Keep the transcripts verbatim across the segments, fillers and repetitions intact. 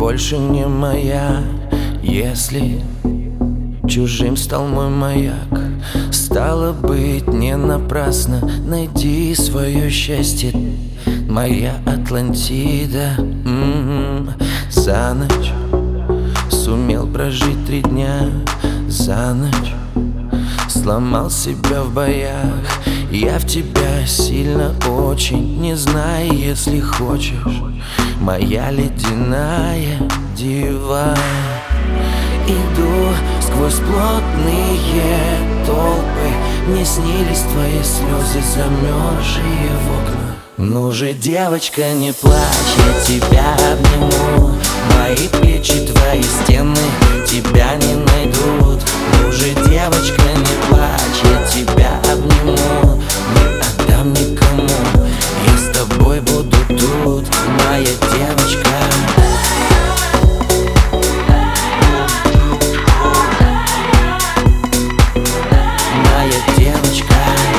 больше не моя. Если чужим стал мой маяк, стало быть, не напрасно. Найди свое счастье, моя Атлантида. М-м-м. За ночь сумел прожить три дня, за ночь сломал себя в боях. Я в тебя сильно очень, не знаю, если хочешь, моя ледяная дива. Иду сквозь плотные толпы, мне снились твои слезы, замерзшие в окна. Ну же, девочка, не плачь, я тебя обниму. Мои плечи, твои стены тебя не найдут. Ну же, девочка, не плачь, я тебя обниму. Не отдам никому, я с тобой буду тут, моя девочка. Моя девочка.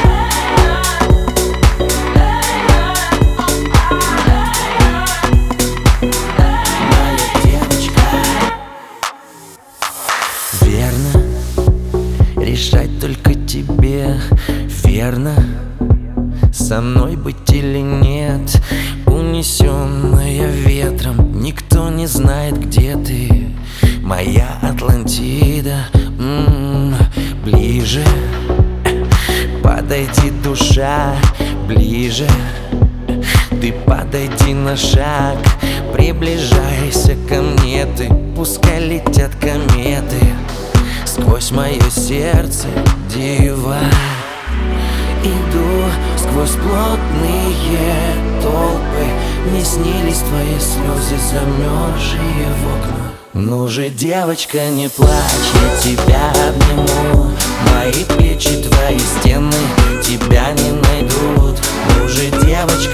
Верно, решать только тебе. Верно, со мной быть или нет. Унесенная ветром, никто не знает, где ты, моя Атлантида. М-м-м. Ближе подойди, душа, ближе. Ты подойди на шаг, приближайся ко мне ты. Пускай летят кометы сквозь мое сердце, дива. Иду сквозь плотные толпы, мне снились твои слезы, замерзшие в окна. Ну же, девочка, не плачь, я тебя обниму. Мои плечи, твои стены тебя не найдут. Ну же, девочка,